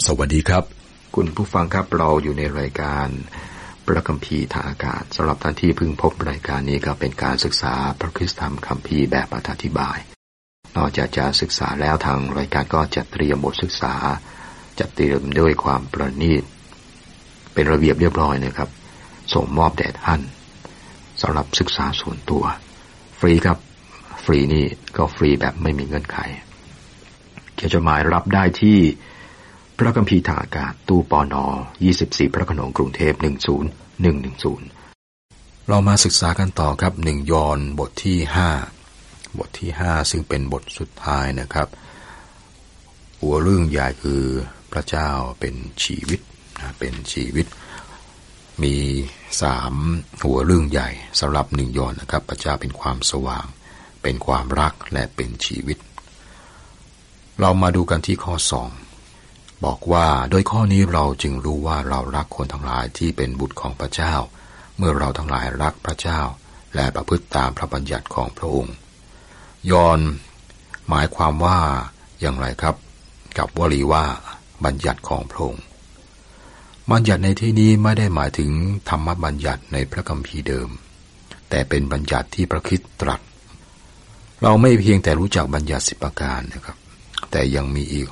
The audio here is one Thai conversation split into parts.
สวัสดีครับคุณผู้ฟังครับเราอยู่ในรายการพระคัมภีร์ทางอากาศสำหรับท่านที่เพิ่งพบรายการนี้ก็เป็นการศึกษาพระคริสตธรรมคัมภีร์แบบอธิบายนอกจากจะศึกษาแล้วทางรายการก็จัดเตรียมบทศึกษาจัดเตรียมด้วยความประณีตเป็นระเบียบเรียบร้อยนะครับส่งมอบแด่ท่านสำหรับศึกษาส่วนตัวฟรีครับฟรีนี่ก็ฟรีแบบไม่มีเงื่อนไขเขียนจดหมายรับได้ที่พระคัมภีร์ทางอากาศตู้ปน24พระโขนงกรุงเทพ10110เรามาศึกษากันต่อครับ1ยอห์นบทที่5ซึ่งเป็นบทสุดท้ายนะครับหัวเรื่องใหญ่คือพระเจ้าเป็นชีวิตเป็นชีวิตมี3หัวเรื่องใหญ่สำหรับ1ยอห์นนะครับพระเจ้าเป็นความสว่างเป็นความรักและเป็นชีวิตเรามาดูกันที่ข้อ2บอกว่าโดยข้อนี้เราจึงรู้ว่าเรารักคนทั้งหลายที่เป็นบุตรของพระเจ้าเมื่อเราทั้งหลายรักพระเจ้าและประพฤติตามพระบัญญัติของพระองค์ยอห์นหมายความว่าอย่างไรครับกับวลีว่าบัญญัติของพระองค์บัญญัติในที่นี้ไม่ได้หมายถึงธรรมบัญญัติในพระคัมภีร์เดิมแต่เป็นบัญญัติที่พระคริสต์ตรัสเราไม่เพียงแต่รู้จักบัญญัติ10ประการนะครับแต่ยังมีอีก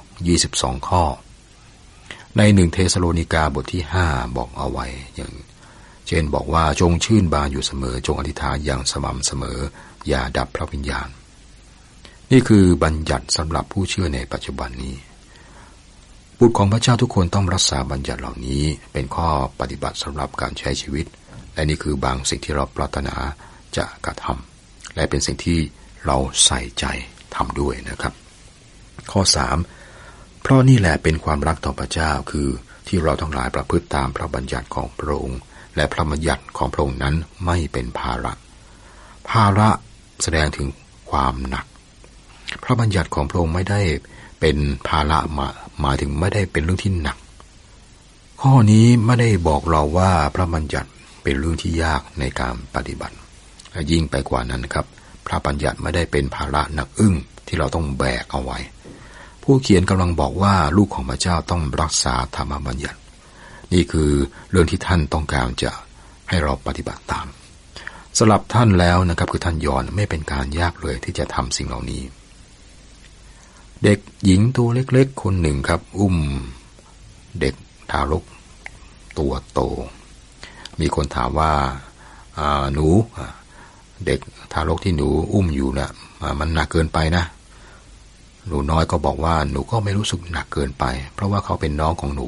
22ข้อใน1เทสโลนิกาบทที่5บอกเอาไว้อย่างเช่นบอกว่าจงชื่นบานอยู่เสมอจงอธิษฐานอย่างสม่ำเสมออย่าดับพระวิญญาณนี่คือบัญญัติสำหรับผู้เชื่อในปัจจุบันนี้บุตรของพระเจ้าทุกคนต้องรักษาบัญญัติเหล่านี้เป็นข้อปฏิบัติสำหรับการใช้ชีวิตและนี่คือบางสิ่งที่เราปรารถนาจะกระทำและเป็นสิ่งที่เราใส่ใจทำด้วยนะครับข้อ3เพราะนี่แหละเป็นความรักต่อพระเจ้าคือที่เราทั้งหลายประพฤติตามพระบัญญัติของพระองค์และพระบัญญัติของพระองค์นั้นไม่เป็นภาระแสดงถึงความหนักพระบัญญัติของพระองค์ไม่ได้เป็นภาระหมายถึงไม่ได้เป็นเรื่องที่หนักข้อนี้ไม่ได้บอกเราว่าพระบัญญัติเป็นเรื่องที่ยากในการปฏิบัติยิ่งไปกว่านั้นครับพระบัญญัติไม่ได้เป็นภาระหนักอึ้งที่เราต้องแบกเอาไว้ผู้เขียนกำลังบอกว่าลูกของพระเจ้าต้องรักษาธรรมบัญญัตินี่คือเรื่องที่ท่านต้องการจะให้เราปฏิบัติตามสำหรับท่านแล้วนะครับคือท่านยอห์นไม่เป็นการยากเลยที่จะทำสิ่งเหล่านี้เด็กหญิงตัวเล็กๆคนหนึ่งครับอุ้มเด็กทารกตัวโตมีคนถามว่าหนูเด็กทารกที่หนูอุ้มอยู่นะมันหนักเกินไปนะหนูน้อยก็บอกว่าหนูก็ไม่รู้สึกหนักเกินไปเพราะว่าเขาเป็นน้องของหนู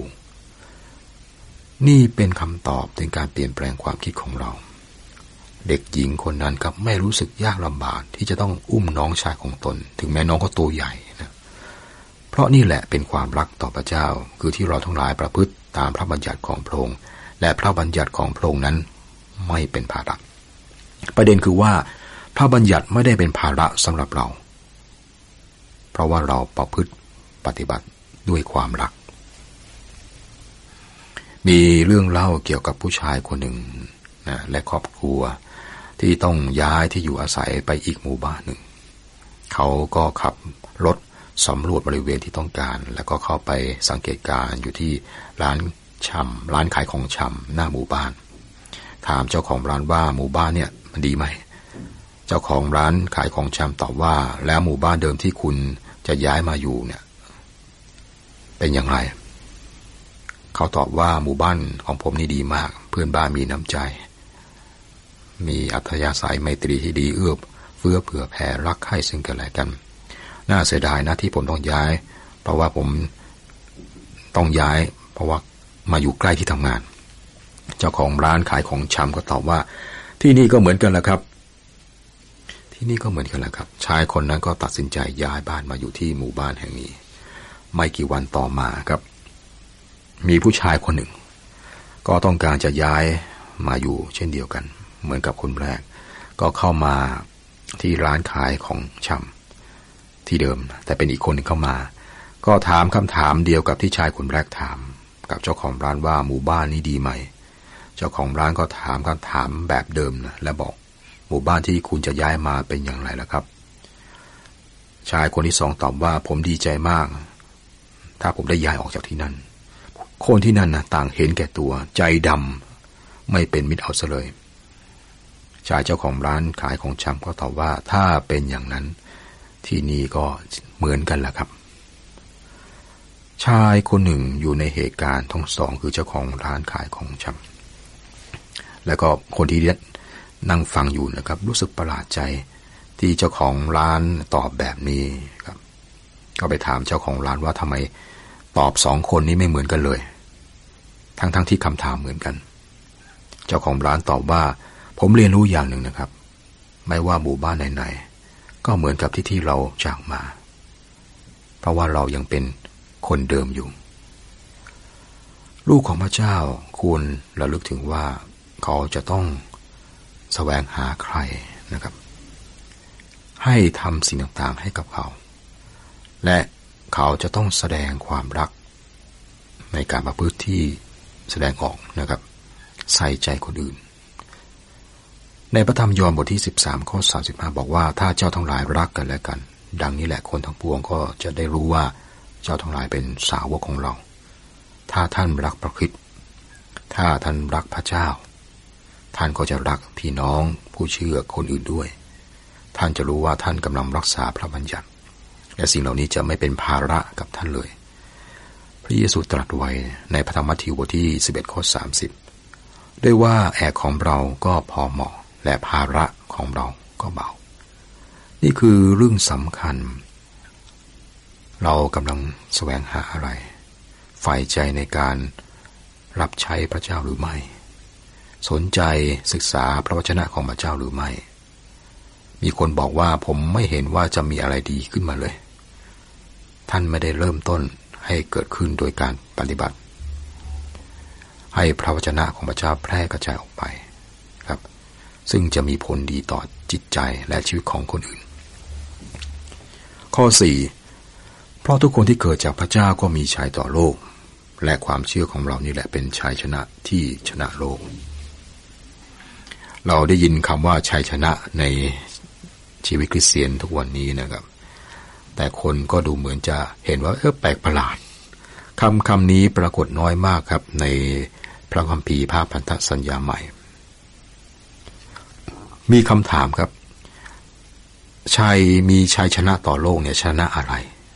นี่เป็นคำตอบถึงการเปลี่ยนแปลงความคิดของเราเด็กหญิงคนนั้นครับไม่รู้สึกยากลำบากที่จะต้องอุ้มน้องชายของตนถึงแม้น้องเขาตัวใหญ่นะเพราะนี่แหละเป็นความรักต่อพระเจ้าคือที่เราทั้งหลายประพฤติตามพระบัญญัติของพระองค์และพระบัญญัติของพระองค์นั้นไม่เป็นภาระประเด็นคือว่าพระบัญญัติไม่ได้เป็นภาระสำหรับเราเพราะว่าเราประพฤติปฏิบัติด้วยความรักมีเรื่องเล่าเกี่ยวกับผู้ชายคนหนึ่งนะและครอบครัวที่ต้องย้ายที่อยู่อาศัยไปอีกหมู่บ้านหนึ่งเขาก็ขับรถสำรวจบริเวณที่ต้องการแล้วก็เข้าไปสังเกตการณ์อยู่ที่ร้านขายของชำหน้าหมู่บ้านถามเจ้าของร้านว่าหมู่บ้านเนี่ยมันดีไหมเจ้าของร้านขายของชำตอบว่าแล้วหมู่บ้านเดิมที่คุณจะย้ายมาอยู่เนี่ยเป็นอย่างไรเขาตอบว่าหมู่บ้านของผมนี่ดีมากเพื่อนบ้านมีน้ำใจมีอัธยาศัยไมตรีที่ดีเอื้อเฟื้อเผื่อแผ่รักใคร่ซึ่งกันและกันน่าเสียดายนะที่ผมต้องย้ายเพราะว่าผมต้องย้ายเพราะว่ามาอยู่ใกล้ที่ทำงานเจ้าของร้านขายของชำก็ตอบว่าที่นี่ก็เหมือนกันแหละครับชายคนนั้นก็ตัดสินใจย้ายบ้านมาอยู่ที่หมู่บ้านแห่งนี้ไม่กี่วันต่อมาครับมีผู้ชายคนหนึ่งก็ต้องการจะย้ายมาอยู่เช่นเดียวกันเหมือนกับคนแรกก็เข้ามาที่ร้านขายของชำที่เดิมแต่เป็นอีกคนหนึ่งเข้ามาก็ถามคำถามเดียวกับที่ชายคนแรกถามกับเจ้าของร้านว่าหมู่บ้านนี้ดีไหมเจ้าของร้านก็ถามคำถามแบบเดิมนะและบอกหมู่บ้านที่คุณจะย้ายมาเป็นอย่างไรล่ะครับชายคนที่2ตอบว่าผมดีใจมากถ้าผมได้ย้ายออกจากที่นั่นคนที่นั่นนะต่างเห็นแก่ตัวใจดำไม่เป็นมิตรเอาซะเลยชายเจ้าของร้านขายของชำก็ตอบว่าถ้าเป็นอย่างนั้นที่นี่ก็เหมือนกันแหละครับชายคนหนึ่งอยู่ในเหตุการณ์ทั้งสองคือเจ้าของร้านขายของชำแล้วก็คนที่นั่งฟังอยู่นะครับรู้สึกประหลาดใจที่เจ้าของร้านตอบแบบนี้ครับก็ไปถามเจ้าของร้านว่าทำไมตอบสองคนนี้ไม่เหมือนกันเลยทั้งที่คำถามเหมือนกันเจ้าของร้านตอบว่าผมเรียนรู้อย่างหนึ่งนะครับไม่ว่าหมู่บ้านไหนๆก็เหมือนกับที่เราจากมาเพราะว่าเรายังเป็นคนเดิมอยู่ลูกของพระเจ้าควรระลึกถึงว่าเขาจะต้องแสวงหาใครนะครับให้ทำสิ่งต่างๆให้กับเขาและเขาจะต้องแสดงความรักในการประพฤติที่แสดงออกนะครับใส่ใจคนอื่นในพระธรรมยอห์นบทที่13ข้อ35บอกว่าถ้าเจ้าทั้งหลายรักกันและกันดังนี้แหละคนทั้งปวงก็จะได้รู้ว่าเจ้าทั้งหลายเป็นสาวกของเราถ้าท่านรักพระคริสต์ถ้าท่านรักพระเจ้าท่านก็จะรักพี่น้องผู้เชื่อคนอื่นด้วยท่านจะรู้ว่าท่านกำลังรักษาพระบัญญัติและสิ่งเหล่านี้จะไม่เป็นภาระกับท่านเลยพระเยซูตรัสไว้ในพระธรรมมัทธิวบทที่11ข้อ30ด้วยว่าแอกของเราก็พอเหมาะและภาระของเราก็เบานี่คือเรื่องสำคัญเรากำลังแสวงหาอะไรใฝ่ใจในการรับใช้พระเจ้าหรือไม่สนใจศึกษาพระวจนะของพระเจ้าหรือไม่มีคนบอกว่าผมไม่เห็นว่าจะมีอะไรดีขึ้นมาเลยท่านไม่ได้เริ่มต้นให้เกิดขึ้นโดยการปฏิบัติให้พระวจนะของพระเจ้าแพร่กระจายออกไปครับซึ่งจะมีผลดีต่อจิตใจและชีวิตของคนอื่นข้อ4เพราะทุกคนที่เกิดจากพระเจ้าก็มีชัยต่อโลกและความเชื่อของเรานี่แหละเป็นชัยชนะที่ชนะโลกเราได้ยินคำว่าชัยชนะในชีวิตคริสเตียนทุกวันนี้นะครับแต่คนก็ดูเหมือนจะเห็นว่าแปลกประหลาดคำนี้ปรากฏน้อยมากครับในพระคัมภีร์ภาคพันธสัญญาใหม่มีคำถามครับมีชัยชนะต่อโลกเนี่ยชนะอะไร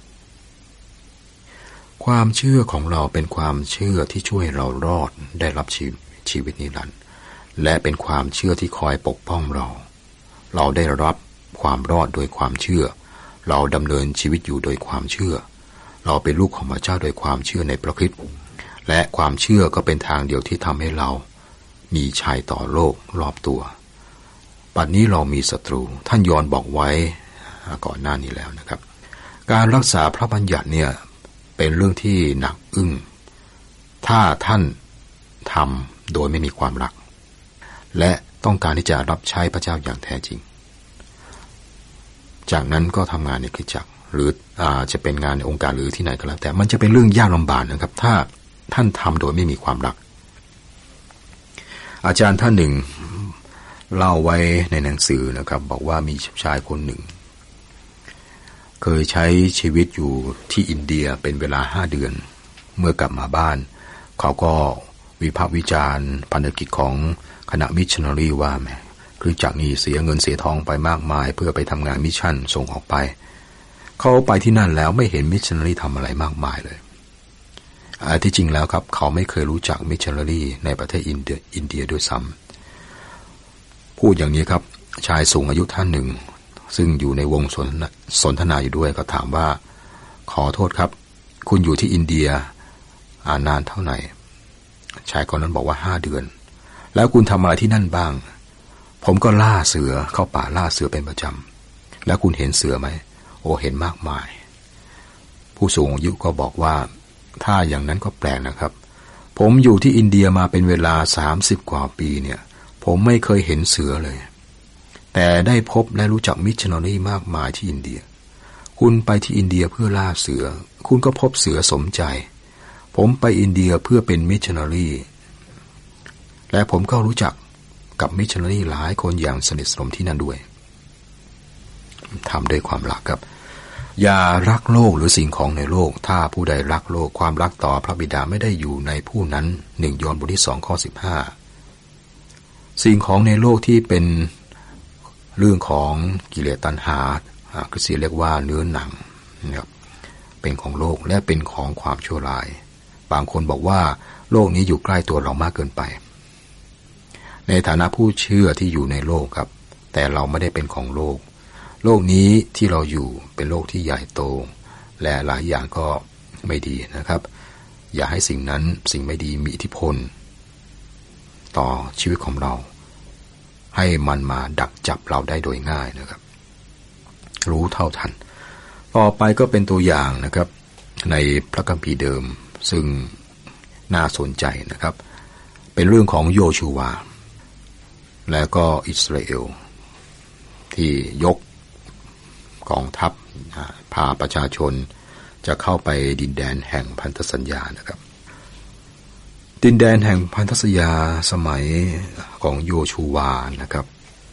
ความเชื่อของเราเป็นความเชื่อที่ช่วยเรารอดได้รับชีวิตนิรันดร์และเป็นความเชื่อที่คอยปกป้องเราได้รับความรอดโดยความเชื่อเราดำเนินชีวิตอยู่โดยความเชื่อเราเป็นลูกของพระเจ้าโดยความเชื่อในพระคริสต์และความเชื่อก็เป็นทางเดียวที่ทำให้เรามีชัยต่อโลกรอบตัวปัจจุบันนี้เรามีศัตรูท่านยอห์นบอกไว้ก่อนหน้านี้แล้วนะครับการรักษาพระบัญญัติเนี่ยเป็นเรื่องที่หนักอึ้งถ้าท่านทำโดยไม่มีความรักและต้องการที่จะรับใช้พระเจ้าอย่างแท้จริงจากนั้นก็ทำงานในคริสตจักรหรือจะเป็นงานในองค์การหรือที่ไหนก็แล้วแต่มันจะเป็นเรื่องยากลำบากนะครับถ้าท่านทำโดยไม่มีความรักอาจารย์ท่านหนึ่งเล่าไว้ในหนังสือนะครับบอกว่ามีชายคนหนึ่งเคยใช้ชีวิตอยู่ที่อินเดียเป็นเวลา5 เดือนเมื่อกลับมาบ้านเขาก็วิพากษ์วิจารณ์พันธกิจของคณะมิชชันนารีว่าแม่คือจากนี้เสียเงินเสียทองไปมากมายเพื่อไปทำงานมิชชั่นส่งออกไปเขาไปที่นั่นแล้วไม่เห็นมิชชันนารีทำอะไรมากมายเลยที่จริงแล้วครับเขาไม่เคยรู้จักมิชชันนารีในประเทศอินเดียด้วยซ้ำพูดอย่างนี้ครับชายสูงอายุท่านหนึ่งซึ่งอยู่ในวงสนทนาอยู่ด้วยก็ถามว่าขอโทษครับคุณอยู่ที่อินเดียนานเท่าไหร่ชายคนนั้นบอกว่า5 เดือนแล้วคุณทำอะไรที่นั่นบ้างผมก็ล่าเสือเข้าป่าล่าเสือเป็นประจำแล้วคุณเห็นเสือไหมโอ้เห็นมากมายผู้สูงอายุก็บอกว่าถ้าอย่างนั้นก็แปลกนะครับผมอยู่ที่อินเดียมาเป็นเวลา30 กว่าปีเนี่ยผมไม่เคยเห็นเสือเลยแต่ได้พบและรู้จักมิชชันนารีมากมายที่อินเดียคุณไปที่อินเดียเพื่อล่าเสือคุณก็พบเสือสมใจผมไปอินเดียเพื่อเป็นมิชชันนารีและผมก็รู้จักกับมิชชันนารีหลายคนอย่างสนิทสนมที่นั่นด้วยทำด้วยความรักครับอย่ารักโลกหรือสิ่งของในโลกถ้าผู้ใดรักโลกความรักต่อพระบิดาไม่ได้อยู่ในผู้นั้น1 ยอห์นบทที่2 ข้อ 15สิ่งของในโลกที่เป็นเรื่องของกิเลสตัณหาคริสเตียนเรียกว่าเนื้อหนังนะครับเป็นของโลกและเป็นของความชั่วร้ายบางคนบอกว่าโลกนี้อยู่ใกล้ตัวเรามากเกินไปในฐานะผู้เชื่อที่อยู่ในโลกครับแต่เราไม่ได้เป็นของโลกโลกนี้ที่เราอยู่เป็นโลกที่ใหญ่โตและหลายอย่างก็ไม่ดีนะครับอย่าให้สิ่งนั้นสิ่งไม่ดีมีอิทธิพลต่อชีวิตของเราให้มันมาดักจับเราได้โดยง่ายนะครับรู้เท่าทันต่อไปก็เป็นตัวอย่างนะครับในพระคัมภีร์เดิมซึ่งน่าสนใจนะครับเป็นเรื่องของโยชูวาและก็อิสราเอลที่ยกกองทัพพาประชาชนจะเข้าไปดินแดนแห่งพันธสัญญานะครับดินแดนแห่งพันธสัญญาสมัยของโยชูวานะครับ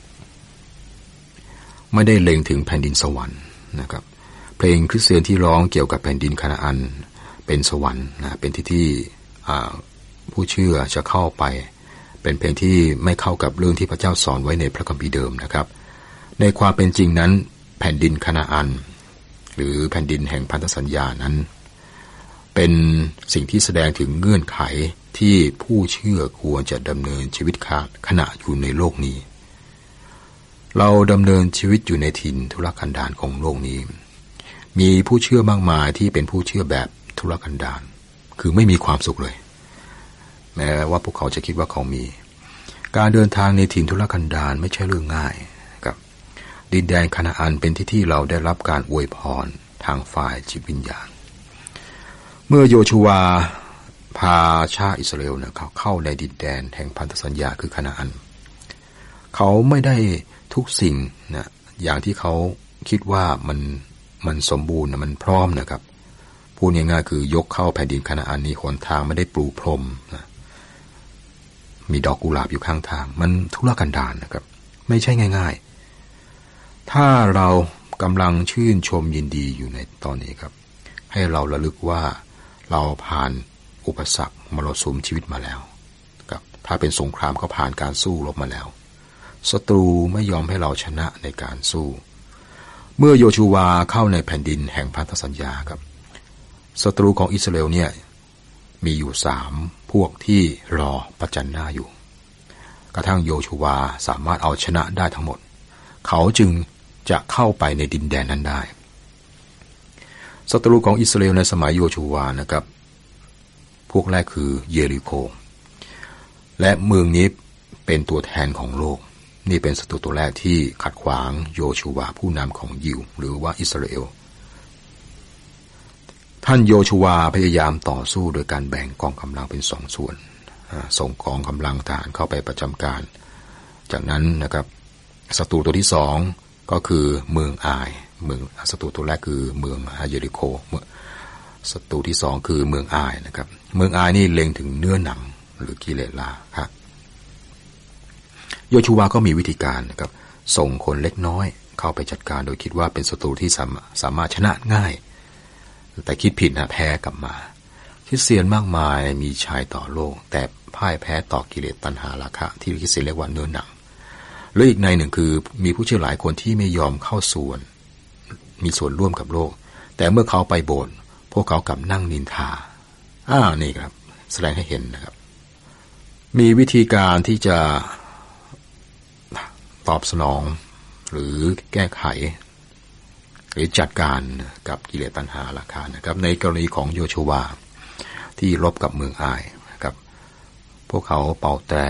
ไม่ได้เล็งถึงแผ่นดินสวรรค์นะครับเพลงคริสเตียนที่ร้องเกี่ยวกับแผ่นดินคานาอันเป็นสวรรค์นะเป็นที่ผู้เชื่อจะเข้าไปเป็นเพลงที่ไม่เข้ากับเรื่องที่พระเจ้าสอนไว้ในพระคัมภีร์เดิมนะครับในความเป็นจริงนั้นแผ่นดินคานาอันหรือแผ่นดินแห่งพันธสัญญานั้นเป็นสิ่งที่แสดงถึงเงื่อนไขที่ผู้เชื่อควรจะดำเนินชีวิตขณะอยู่ในโลกนี้เราดำเนินชีวิตอยู่ในถิ่นทุรกันดารของโลกนี้มีผู้เชื่อมากมายที่เป็นผู้เชื่อแบบทุรกันดารคือไม่มีความสุขเลยแม้ว่าพวกเขาจะคิดว่าเขามีการเดินทางในถิ่นทุรกันดารไม่ใช่เรื่องง่ายครับดินแดนคานาอันเป็นที่เราได้รับการอวยพรทางฝ่ายจิตวิญญาณเมื่อโยชูวาพาชาติอิสราเอลเข้าในดินแดนแห่งพันธสัญญาคือคานาอันเขาไม่ได้ทุกสิ่งนะอย่างที่เขาคิดว่ามันสมบูรณ์มันพร้อมนะครับพูดง่ายๆคือยกเข้าแผ่นดินคานาอันนี้หนทางไม่ได้ปลูกพรมนะมีดอกกุหลาบอยู่ข้างทางมันทุรกันดารนะครับไม่ใช่ง่ายๆถ้าเรากำลังชื่นชมยินดีอยู่ในตอนนี้ครับให้เราระลึกว่าเราผ่านอุปสรรคมรสุมชีวิตมาแล้วครับถ้าเป็นสงครามก็ผ่านการสู้รบมาแล้วศัตรูไม่ยอมให้เราชนะในการสู้เมื่อโยชูวาเข้าในแผ่นดินแห่งพันธสัญญาครับศัตรูของอิสราเอลเนี่ยมีอยู่3พวกที่รอประจันหน้าอยู่กระทั่งโยชูวาสามารถเอาชนะได้ทั้งหมดเขาจึงจะเข้าไปในดินแดนนั้นได้ศัตรูของอิสราเอลในสมัยโยชูวานะครับพวกแรกคือเยริโคและเมืองนี้เป็นตัวแทนของโลกนี่เป็นศัตรูตัวแรกที่ขัดขวางโยชูวาผู้นำของยิวหรือว่าอิสราเอลท่านโยชูวาพยายามต่อสู้โดยการแบ่งกองกำลังเป็น2 ส่วนส่งกองกำลังทหารเข้าไปประจำการจากนั้นนะครับศัตรูตัวที่2ก็คือเมืองอายเมืองศัตรูตัวแรกคือเมืองเยริโคศัตรูที่2คือเมืองอายนะครับเมืองอายนี่เล็งถึงเนื้อหนังหรือกิเลสราคะโยชูวาก็มีวิธีการนะครับส่งคนเล็กน้อยเข้าไปจัดการโดยคิดว่าเป็นศัตรูที่สามารถชนะง่ายแต่คิดผิดนะแพ้กลับมาคริสเตียนมากมายมีชัยต่อโลกแต่พ่ายแพ้ต่อกิเลสตัณหาราคะที่คริสเตียนเรียกว่าเนื้อหนังหรืออีกในหนึ่งคือมีผู้เชื่อหลายคนที่ไม่ยอมเข้ามีส่วนร่วมกับโลกแต่เมื่อเขาไปโบสถ์พวกเขากลับนั่งนินทานี่ครับแสดงให้เห็นนะครับมีวิธีการที่จะตอบสนองหรือแก้ไขหรือจัดการกับกิเลสตัณหาราคะนะครับในกรณีของโยชูวาที่รบกับเมืองอายนะครับพวกเขาเป่าแตร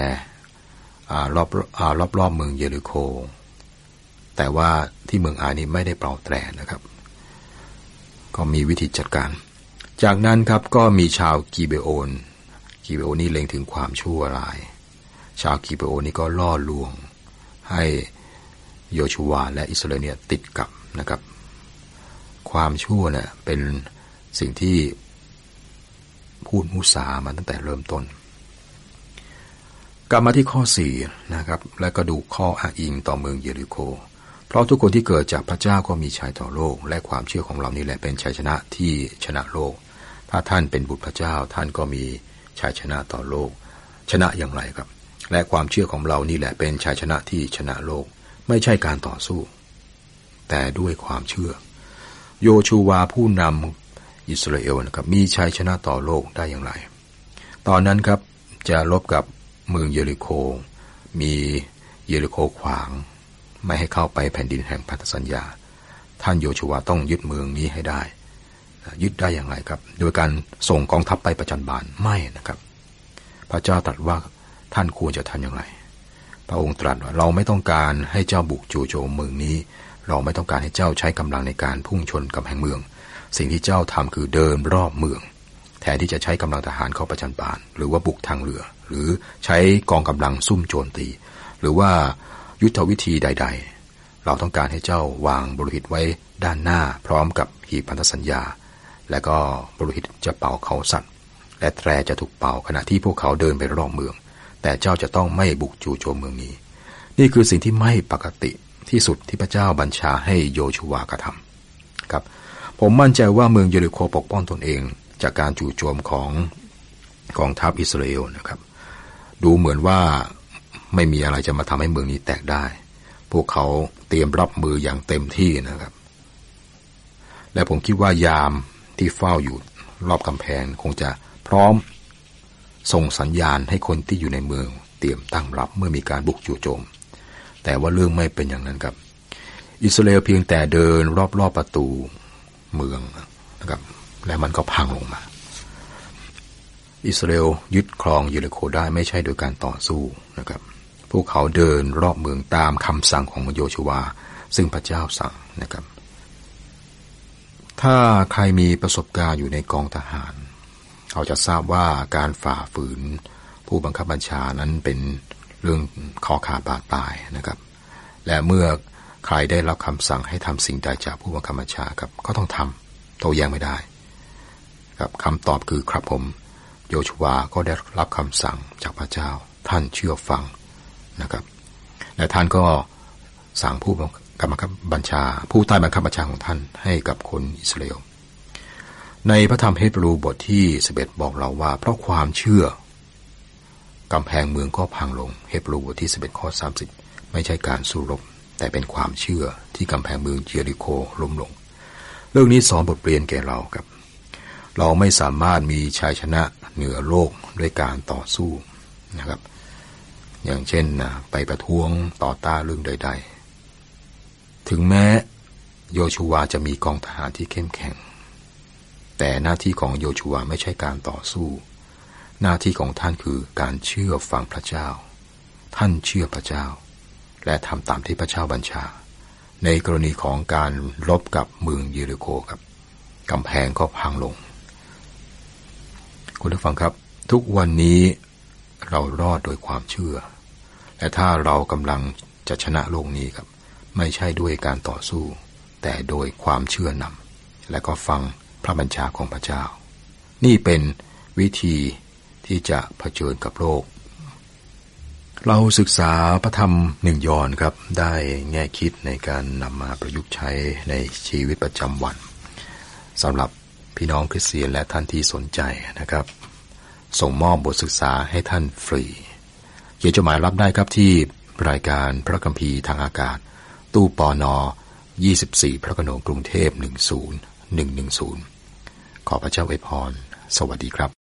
รอบเมืองเยริโคแต่ว่าที่เมืองอายนี้ไม่ได้เป่าแตรนะครับก็มีวิธีจัดการจากนั้นครับก็มีชาวกิเบโอนนี่เล็งถึงความชั่วร้ายชาวกิเบโอนนี่ก็ล่อลวงให้โยชูวาและอิสราเอลเนี่ยติดกับนะครับความชั่วเนี่ยเป็นสิ่งที่พูดมุสามาตั้งแต่เริ่มต้นกลับมาที่ข้อ4นะครับและก็ดูข้ออ้างอิงต่อเมืองเยริโคเพราะทุกคนที่เกิดจากพระเจ้าก็มีชัยต่อโลกและความเชื่อของเรานี่แหละเป็นชัยชนะที่ชนะโลกถ้าท่านเป็นบุตรพระเจ้าท่านก็มีชัยชนะต่อโลกชนะอย่างไรครับและความเชื่อของเรานี่แหละเป็นชัยชนะที่ชนะโลกไม่ใช่การต่อสู้แต่ด้วยความเชื่อโยชูวาผู้นำอิสราเอลนะครับมีชัยชนะต่อโลกได้อย่างไรตอนนั้นครับจะรบกับเมืองเยริโคมีเยริโคขวางไม่ให้เข้าไปแผ่นดินแห่งพันธสัญญาท่านโยชูวาต้องยึดเมืองนี้ให้ได้ยึดได้อย่างไรครับโดยการส่งกองทัพไปประจันบานไม่นะครับพระเจ้าตรัสว่าท่านควรจะทำอย่างไรพระองค์ตรัสว่าเราไม่ต้องการให้เจ้าบุกจู่โจมเมืองนี้เราไม่ต้องการให้เจ้าใช้กำลังในการพุ่งชนกำแพงเมืองสิ่งที่เจ้าทำคือเดินรอบเมืองแทนที่จะใช้กำลังทหารเข้าประจันบานหรือว่าบุกทางเรือหรือใช้กองกำลังซุ่มโจมตีหรือว่ายุทธวิธีใดๆเราต้องการให้เจ้าวางบรุหิตไว้ด้านหน้าพร้อมกับหีบพันธสัญญาและก็บรุหิตจะเป่าเขาสัตว์และแตรจะถูกเป่าขณะที่พวกเขาเดินไปรอบเมืองแต่เจ้าจะต้องไม่บุกจู่โจมเมืองนี้นี่คือสิ่งที่ไม่ปกติที่สุดที่พระเจ้าบัญชาให้โยชูวากระทำครับผมมั่นใจว่าเมืองเยริโคปกป้องตนเองจากการจู่โจมของกองทัพอิสราเอลนะครับดูเหมือนว่าไม่มีอะไรจะมาทำให้เมืองนี้แตกได้พวกเขาเตรียมรับมืออย่างเต็มที่นะครับและผมคิดว่ายามที่เฝ้าอยู่รอบกำแพงคงจะพร้อมส่งสัญญาณให้คนที่อยู่ในเมืองเตรียมตั้งรับเมื่อมีการบุกจู่โจมแต่ว่าเรื่องไม่เป็นอย่างนั้นครับอิสราเอลเพียงแต่เดินรอบประตูเมืองนะครับและมันก็พังลงมาอิสราเอลยึดครองเยริโคได้ไม่ใช่โดยการต่อสู้นะครับพวกเขาเดินรอบเมืองตามคำสั่งของโยชูวาซึ่งพระเจ้าสั่งนะครับถ้าใครมีประสบการณ์อยู่ในกองทหารเขาจะทราบว่าการฝ่าฝืนผู้บังคับบัญชานั้นเป็นเรื่องคอขาดบาดตายนะครับและเมื่อใครได้รับคำสั่งให้ทำสิ่งใดจากผู้บังคับบัญชาครับก็ต้องทำโต้แย้งไม่ได้ครับคำตอบคือครับผมโยชูวาก็ได้รับคำสั่งจากพระเจ้าท่านเชื่อฟังนะครับและท่านก็สั่งผู้บังคับบัญชาผู้ใต้บังคับบัญชาของท่านให้กับคนอิสราเอลในพระธรรมเฮบรูบทที่11บอกเราว่าเพราะความเชื่อกำแพงเมืองก็พังลงเฮบรูบทที่11ข้อ30ไม่ใช่การสู้รบแต่เป็นความเชื่อที่กำแพงเมืองเยริโคล้มลงเรื่องนี้สอนบทเรียนแก่เราครับเราไม่สามารถมีชัยชนะเหนือโลกด้วยการต่อสู้นะครับอย่างเช่นไปประท้วงต่อต้านเรื่องใดๆถึงแม้โยชูวาจะมีกองทหารที่เข้มแข็งแต่หน้าที่ของโยชูวาไม่ใช่การต่อสู้หน้าที่ของท่านคือการเชื่อฟังพระเจ้าท่านเชื่อพระเจ้าและทำตามที่พระเจ้าบัญชาในกรณีของการรบกับเมืองเยริโคครับกำแพงก็พังลงคุณผู้ฟังครับทุกวันนี้เรารอดโดยความเชื่อและถ้าเรากำลังจะชนะโลกนี้ครับไม่ใช่ด้วยการต่อสู้แต่โดยความเชื่อนำและก็ฟังพระบัญชาของพระเจ้านี่เป็นวิธีที่จะเผชิญกับโลกเราศึกษาพระธรรม1 ยอห์นครับได้แง่คิดในการนำมาประยุกต์ใช้ในชีวิตประจำวันสำหรับพี่น้องคริสเตียนและท่านที่สนใจนะครับส่งมอบบทศึกษาให้ท่านฟรีเขียนจดหมายรับได้ครับที่รายการพระคัมภีร์ทางอากาศตู้ปน24พระโขนงกรุงเทพ10110ขอพระเจ้าอวยพรสวัสดีครับ